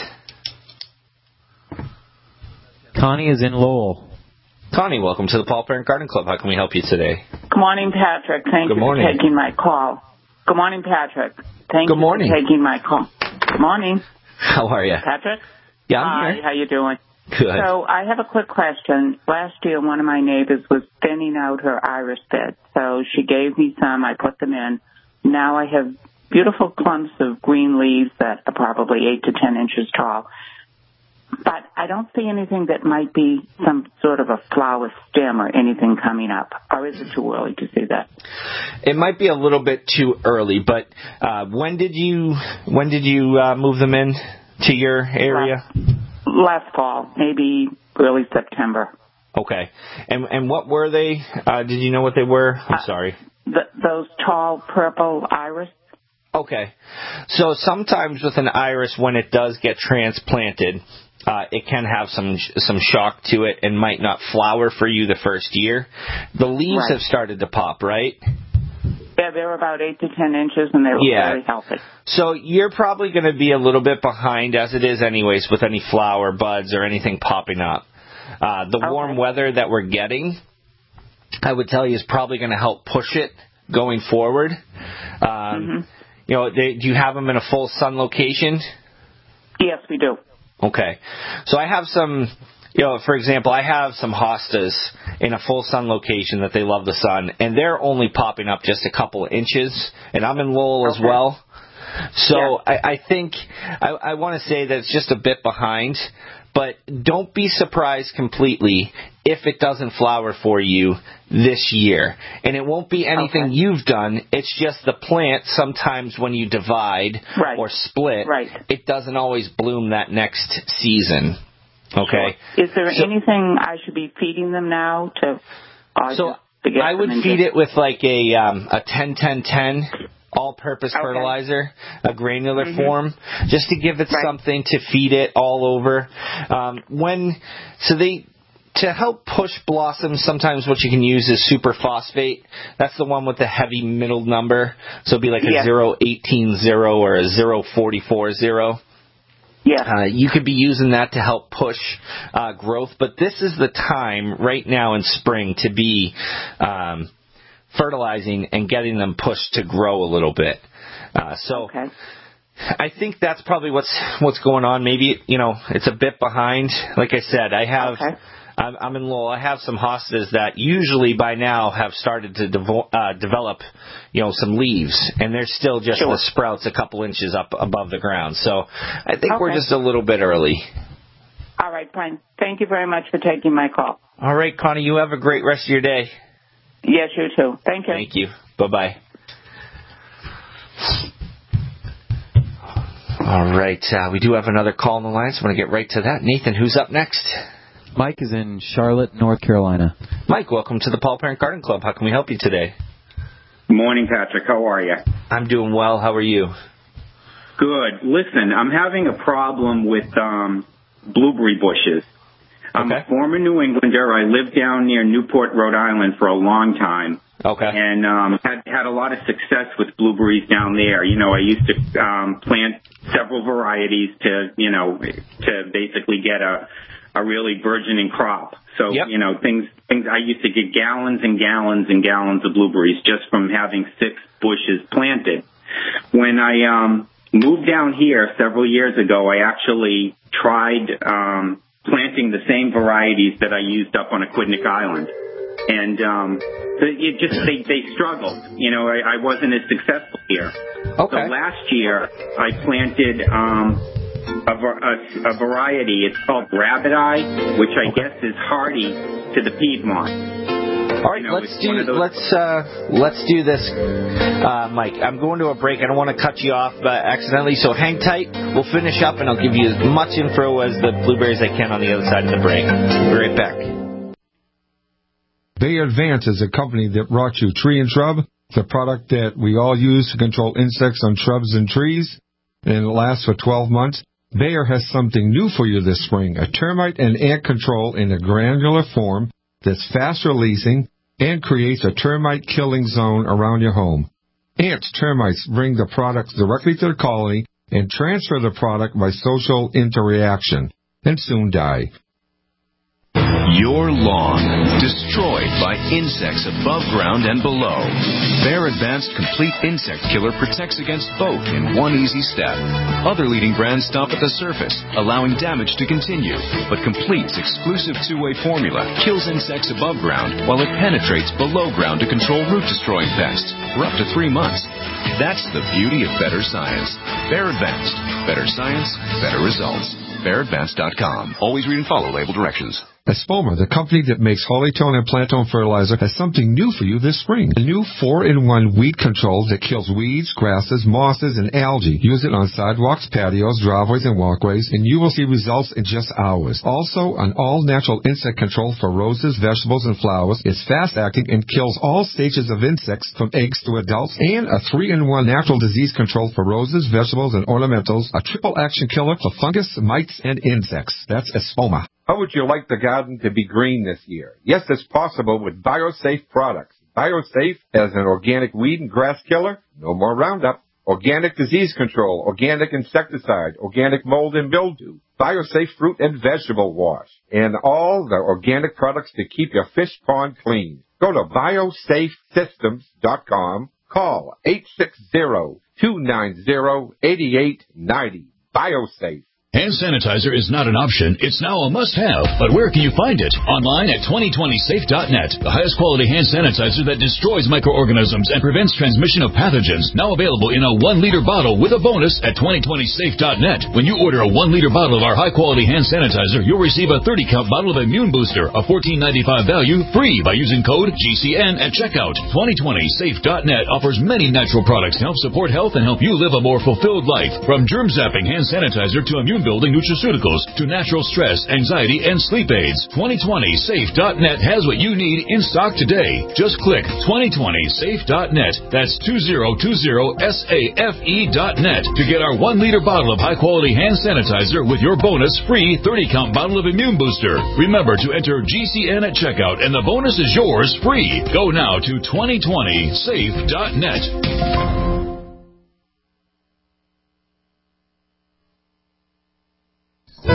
Connie is in Lowell. Connie, welcome to the Paul Parent Garden Club. How can we help you today? Good morning, Patrick. Thank Good you morning. for taking my call. Good morning, Patrick. Thank Good you morning. for taking my call. Good morning. How are you? Patrick? Yeah, I'm Hi, here. how you doing? Good. So I have a quick question. Last year, one of my neighbors was thinning out her iris bed. So she gave me some. I put them in. Now I have beautiful clumps of green leaves that are probably eight to ten inches tall. But I don't see anything that might be some sort of a flower stem or anything coming up. Or is it too early to see that? It might be a little bit too early, but uh, when did you when did you uh, move them in to your area? Last, last fall, maybe early September. Okay. And and what were they? Uh, did you know what they were? I'm uh, sorry. The, those tall purple iris. Okay. So sometimes with an iris, when it does get transplanted, Uh, it can have some some shock to it and might not flower for you the first year. The leaves right. have started to pop, right? Yeah, they're about eight to ten inches, and they look yeah. very healthy. So you're probably going to be a little bit behind, as it is anyways, with any flower buds or anything popping up. Uh, the okay. warm weather that we're getting, I would tell you, is probably going to help push it going forward. Um, mm-hmm. You know, they, do you have them in a full sun location? Yes, we do. Okay. So I have some, you know, for example, I have some hostas in a full sun location that they love the sun, and they're only popping up just a couple of inches, and I'm in Lowell okay. as well. So yeah. I, I think I, I want to say that it's just a bit behind, but don't be surprised completely if it doesn't flower for you this year. And it won't be anything okay. you've done. It's just the plant, sometimes when you divide right. or split, right. it doesn't always bloom that next season. Okay? Sure. Is there so, anything I should be feeding them now to... Uh, so to get I would feed it with like a um, a ten ten ten all-purpose okay. fertilizer, a granular mm-hmm. form, just to give it right. something to feed it all over. Um, when so they to help push blossoms, sometimes what you can use is superphosphate. That's the one with the heavy middle number. So it'd be like a yeah. zero eighteen zero or a zero forty-four zero. Yeah. Uh, you could be using that to help push uh, growth, but this is the time right now in spring to be um, fertilizing and getting them pushed to grow a little bit. Uh, so okay. I think that's probably what's what's going on. Maybe, you know, it's a bit behind. Like I said, I have okay. I'm, I'm in Lowell. I have some hostas that usually by now have started to devo- uh, develop, you know, some leaves, and they're still just Sure. the sprouts a couple inches up above the ground. So I think Okay. we're just a little bit early. All right, fine. Thank you very much for taking my call. All right, Connie, you have a great rest of your day. Yes, you too. Thank you. Thank you. Bye-bye. All right, uh, we do have another call on the line, so I'm going to get right to that. Nathan, who's up next? Mike is in Charlotte, North Carolina. Mike, welcome to the Paul Parent Garden Club. How can we help you today? Good morning, Patrick. How are you? I'm doing well. How are you? Good. Listen, I'm having a problem with um, blueberry bushes. I'm Okay. a former New Englander. I lived down near Newport, Rhode Island for a long time. Okay. And um, had had a lot of success with blueberries down there. You know, I used to um, plant several varieties to, you know, to basically get a a really burgeoning crop. So, Yep. you know, things things I used to get gallons and gallons and gallons of blueberries just from having six bushes planted. When I um, moved down here several years ago, I actually tried um, planting the same varieties that I used up on Aquidneck Island. And um, it just they, they struggled. You know, I, I wasn't as successful here. Okay. So last year I planted um, a, a, a variety. It's called Rabbit Eye, which I guess is hardy to the Piedmont. All right, You know, let's it's do one of those- let's uh, let's do this, uh, Mike. I'm going to a break. I don't want to cut you off uh, accidentally, so hang tight. We'll finish up, and I'll give you as much info as the blueberries I can on the other side of the break. Be right back. Bayer Advance is a company that brought you Tree and Shrub, the product that we all use to control insects on shrubs and trees, and it lasts for twelve months. Bayer has something new for you this spring, a termite and ant control in a granular form that's fast releasing and creates a termite killing zone around your home. Ants, termites bring the product directly to the colony and transfer the product by social interaction, and soon die. Your lawn, destroyed by insects above ground and below. Bayer Advanced Complete Insect Killer protects against both in one easy step. Other leading brands stop at the surface, allowing damage to continue. But Complete's exclusive two-way formula kills insects above ground while it penetrates below ground to control root-destroying pests for up to three months. That's the beauty of better science. Bayer Advanced. Better science, better results. Bayer Advanced dot com. Always read and follow label directions. Espoma, the company that makes Hollytone and Plantone fertilizer, has something new for you this spring. A new four in one weed control that kills weeds, grasses, mosses, and algae. Use it on sidewalks, patios, driveways, and walkways, and you will see results in just hours. Also, an all-natural insect control for roses, vegetables, and flowers. It's fast-acting and kills all stages of insects from eggs to adults. And a three in one natural disease control for roses, vegetables, and ornamentals. A triple-action killer for fungus, mites, and insects. That's Espoma. How would you like the garden to be green this year? Yes, it's possible with BioSafe products. BioSafe as an organic weed and grass killer, no more Roundup, organic disease control, organic insecticide, organic mold and mildew, BioSafe fruit and vegetable wash, and all the organic products to keep your fish pond clean. Go to biosafe systems dot com, call eight six zero, two nine zero, eight eight nine zero. BioSafe. Hand sanitizer is not an option, it's now a must-have. But where can you find it? Online at twenty twenty safe dot net. The highest quality hand sanitizer that destroys microorganisms and prevents transmission of pathogens. Now available in a one liter bottle with a bonus at twenty twenty safe dot net. When you order a one liter bottle of our high-quality hand sanitizer, you'll receive a thirty count bottle of Immune Booster, a fourteen ninety-five value, free by using code G C N at checkout. twenty twenty safe dot net offers many natural products to help support health and help you live a more fulfilled life. From germ-zapping hand sanitizer to immune building nutraceuticals to natural stress, anxiety, and sleep aids. twenty twenty safe dot net has what you need in stock today. Just click twenty twenty safe dot net. That's two thousand twenty safe dot net to get our one liter bottle of high quality hand sanitizer with your bonus free thirty count bottle of Immune Booster. Remember to enter G C N at checkout and the bonus is yours free. Go now to twenty twenty safe dot net. Hi,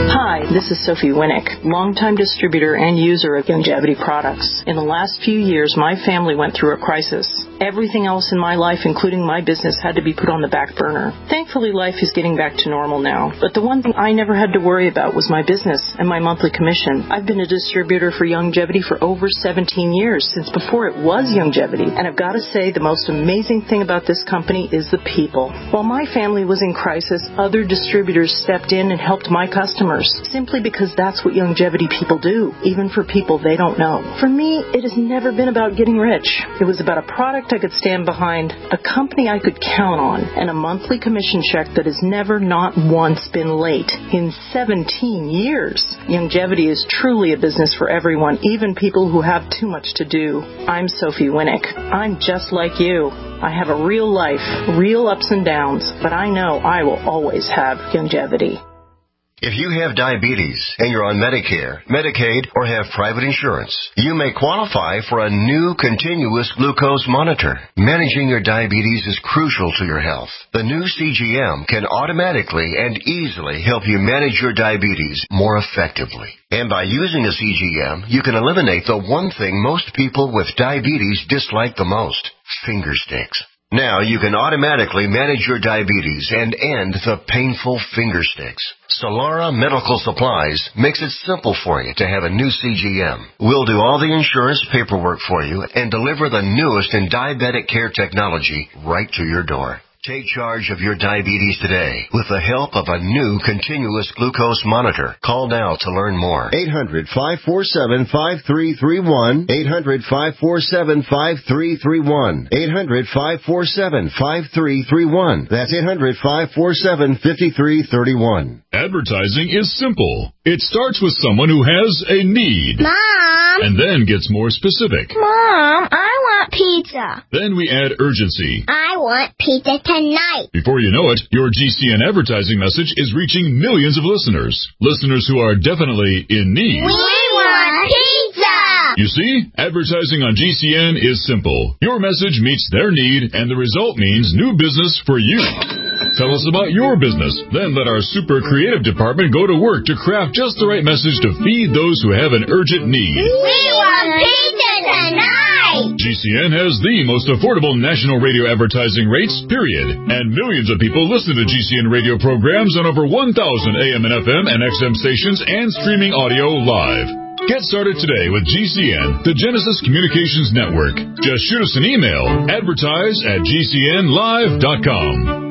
This is Sophie Winnick, longtime distributor and user of Youngevity products. In the last few years, my family went through a crisis. Everything else in my life, including my business, had to be put on the back burner. Thankfully, life is getting back to normal now. But the one thing I never had to worry about was my business and my monthly commission. I've been a distributor for Youngevity for over seventeen years, since before it was Youngevity. And I've got to say, the most amazing thing about this company is the people. While my family was in crisis, other distributors stepped in and helped my customers, simply because that's what Youngevity people do, even for people they don't know. For me, it has never been about getting rich. It was about a product I could stand behind, a company I could count on, and a monthly commission check that has never not once been late in seventeen years. Youngevity is truly a business for everyone, even people who have too much to do. I'm Sophie Winnick. I'm just like you. I have a real life, real ups and downs, but I know I will always have Youngevity. If you have diabetes and you're on Medicare, Medicaid, or have private insurance, you may qualify for a new continuous glucose monitor. Managing your diabetes is crucial to your health. The new C G M can automatically and easily help you manage your diabetes more effectively. And by using a C G M, you can eliminate the one thing most people with diabetes dislike the most: finger sticks. Now you can automatically manage your diabetes and end the painful finger sticks. Solara Medical Supplies makes it simple for you to have a new C G M. We'll do all the insurance paperwork for you and deliver the newest in diabetic care technology right to your door. Take charge of your diabetes today with the help of a new continuous glucose monitor. Call now to learn more. eight hundred, five four seven, five three three one. eight hundred, five four seven, five three three one. eight hundred, five four seven, five three three one. That's eight hundred, five four seven, five three three one. Advertising is simple. It starts with someone who has a need. Mom! And then gets more specific. Mom, I want pizza. Then we add urgency. I want pizza tonight. Before you know it, your G C N advertising message is reaching millions of listeners. Listeners who are definitely in need. We want pizza! You see, advertising on G C N is simple. Your message meets their need, and the result means new business for you. Tell us about your business. Then let our super creative department go to work to craft just the right message to feed those who have an urgent need. We want pizza tonight! G C N has the most affordable national radio advertising rates, period. And millions of people listen to G C N radio programs on over one thousand A M and F M and X M stations and streaming audio live. Get started today with G C N, the Genesis Communications Network. Just shoot us an email, advertise at G C N live dot com.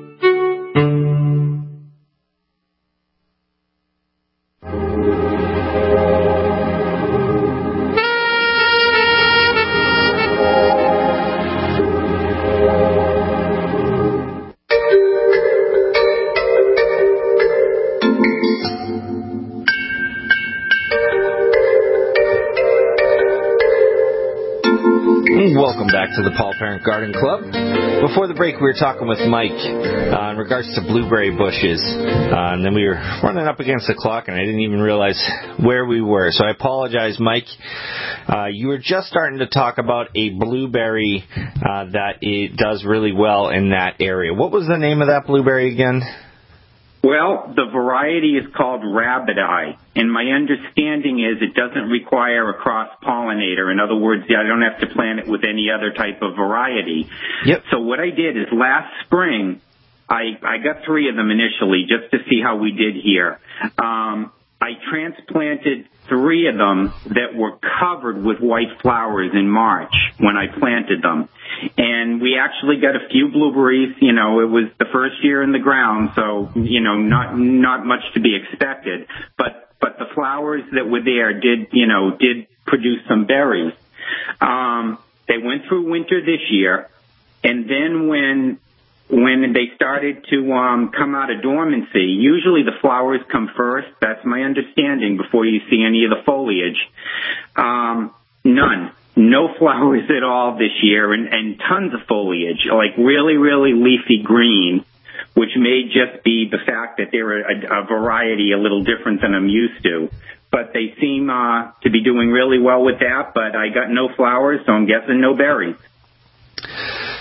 Welcome back to the Paul Parent Garden Club. Before the break, we were talking with Mike uh, in regards to blueberry bushes, uh, and then we were running up against the clock, and I didn't even realize where we were. So I apologize, Mike. Uh, you were just starting to talk about a blueberry uh, that it does really well in that area. What was the name of that blueberry again? Well, the variety is called Rabbit Eye, and my understanding is it doesn't require a cross-pollinator. In other words, I don't have to plant it with any other type of variety. Yep. So what I did is last spring, I, I got three of them initially just to see how we did here. Um, I transplanted three of them that were covered with white flowers in March when I planted them. And we actually got a few blueberries. You know, it was the first year in the ground, so, you know, not not much to be expected. But but the flowers that were there did, you know, did produce some berries. Um, they went through winter this year, and then when when they started to um, come out of dormancy, usually the flowers come first. That's my understanding before you see any of the foliage. Um, none. No flowers at all this year, and, and tons of foliage, like really, really leafy green, which may just be the fact that they're a, a variety a little different than I'm used to. But they seem uh, to be doing really well with that, but I got no flowers, so I'm guessing no berries.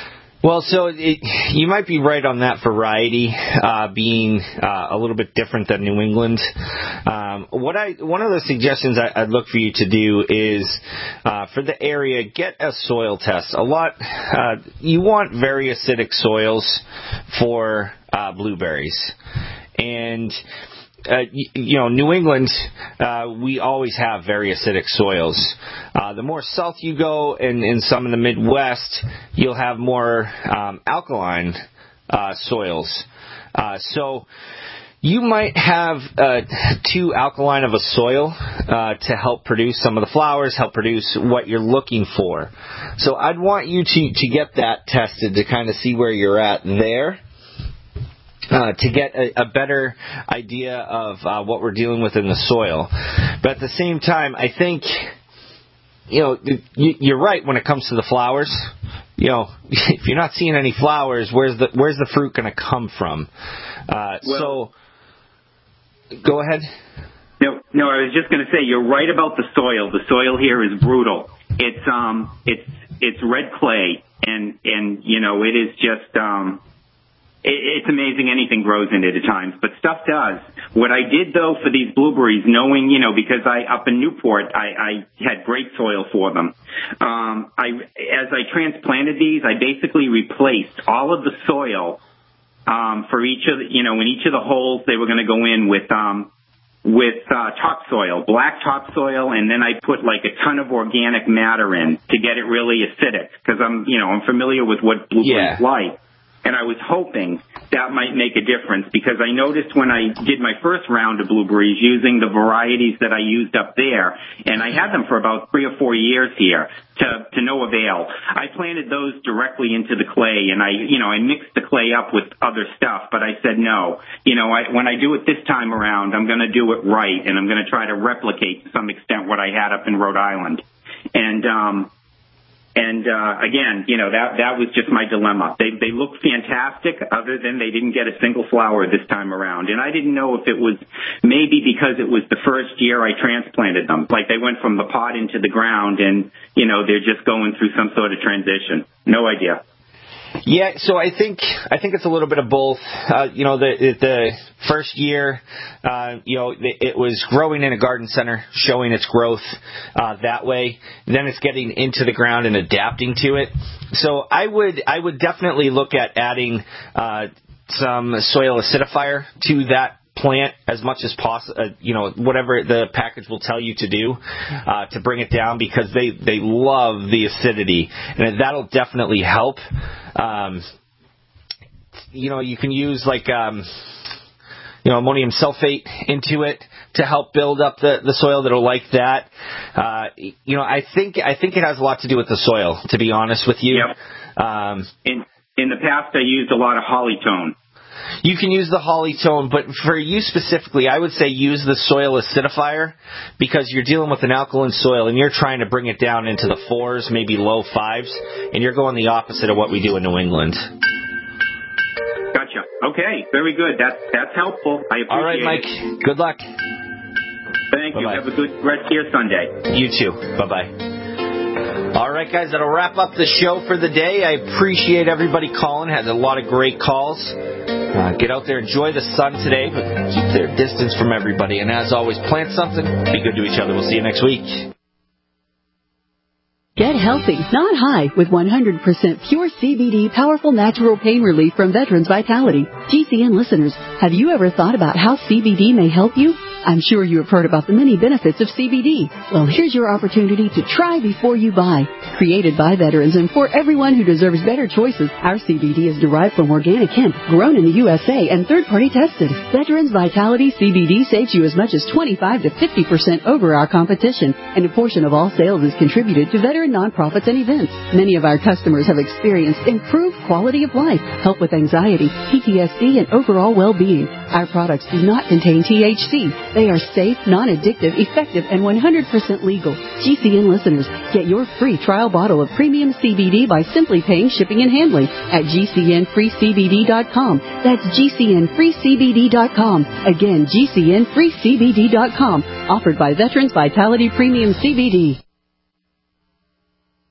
Well, so it, you might be right on that variety uh, being uh, a little bit different than New England. Um, what I one of the suggestions I, I'd look for you to do is uh, for the area, get a soil test. A lot uh, you want very acidic soils for uh, blueberries, and Uh, you, you know, New England, uh, we always have very acidic soils. Uh, the more south you go, and in some in the Midwest, you'll have more um, alkaline uh, soils. Uh, so you might have uh, too alkaline of a soil uh, to help produce some of the flowers, help produce what you're looking for. So I'd want you to, to get that tested to kind of see where you're at there. Uh, to get a, a better idea of uh, what we're dealing with in the soil. But at the same time, I think, you know, you, you're right when it comes to the flowers. You know, if you're not seeing any flowers, where's the where's the fruit going to come from? Uh, well, so, go ahead. No, no, I was just going to say you're right about the soil. The soil here is brutal. It's um, it's it's red clay, and and you know, it is just um. It's amazing anything grows in it at times, but stuff does. What I did, though, for these blueberries, knowing, you know, because I, up in Newport, I, I had great soil for them. Um, I, as I transplanted these, I basically replaced all of the soil, um, for each of the, you know, in each of the holes they were going to go in with, um, with, uh, topsoil, black topsoil, and then I put like a ton of organic matter in to get it really acidic, because I'm, you know, I'm familiar with what blueberries yeah. like. And I was hoping that might make a difference, because I noticed when I did my first round of blueberries using the varieties that I used up there, and I had them for about three or four years here to, to no avail. I planted those directly into the clay, and I, you know, I mixed the clay up with other stuff, but I said no. You know, I, when I do it this time around, I'm going to do it right, and I'm going to try to replicate to some extent what I had up in Rhode Island. And, um, And, uh, again, you know, that, that was just my dilemma. They, they looked fantastic, other than they didn't get a single flower this time around. And I didn't know if it was maybe because it was the first year I transplanted them. Like they went from the pot into the ground and, you know, they're just going through some sort of transition. No idea. Yeah, so I think I think it's a little bit of both. Uh, you know, the the first year, uh, you know, it was growing in a garden center, showing its growth uh, that way. Then it's getting into the ground and adapting to it. So I would I would definitely look at adding uh, some soil acidifier to that plant as much as possible, uh, you know, whatever the package will tell you to do uh, to bring it down, because they, they love the acidity, and that'll definitely help. Um, you know, you can use like, um, you know, ammonium sulfate into it to help build up the, the soil that'll like that. Uh, you know, I think, I think it has a lot to do with the soil, to be honest with you. Yep. Um, in, in the past, I used a lot of Hollytone. You can use the Hollytone, but for you specifically, I would say use the soil acidifier, because you're dealing with an alkaline soil and you're trying to bring it down into the fours, maybe low fives, and you're going the opposite of what we do in New England. Gotcha. Okay, very good. That's that's helpful. I appreciate it. All right, Mike. It. Good luck. Thank Bye-bye. you. Have a good rest of your Sunday. You too. Bye-bye. All right, guys, that'll wrap up the show for the day. I appreciate everybody calling. Had a lot of great calls. Uh, get out there, enjoy the sun today, but keep their distance from everybody. And as always, plant something. Be good to each other. We'll see you next week. Get healthy, not high, with one hundred percent pure C B D powerful natural pain relief from Veterans Vitality. G C N listeners, have you ever thought about how C B D may help you? I'm sure you have heard about the many benefits of C B D. Well, here's your opportunity to try before you buy. Created by veterans and for everyone who deserves better choices, our C B D is derived from organic hemp, grown in the U S A, and third-party tested. Veterans Vitality C B D saves you as much as twenty-five to fifty percent over our competition, and a portion of all sales is contributed to veteran nonprofits and events. Many of our customers have experienced improved quality of life, help with anxiety, P T S D, and overall well-being. Our products do not contain T H C. They are safe, non-addictive, effective, and one hundred percent legal. G C N listeners, get your free trial bottle of premium C B D by simply paying shipping and handling at G C N free C B D dot com. That's G C N free C B D dot com. Again, G C N free C B D dot com. Offered by Veterans Vitality Premium C B D.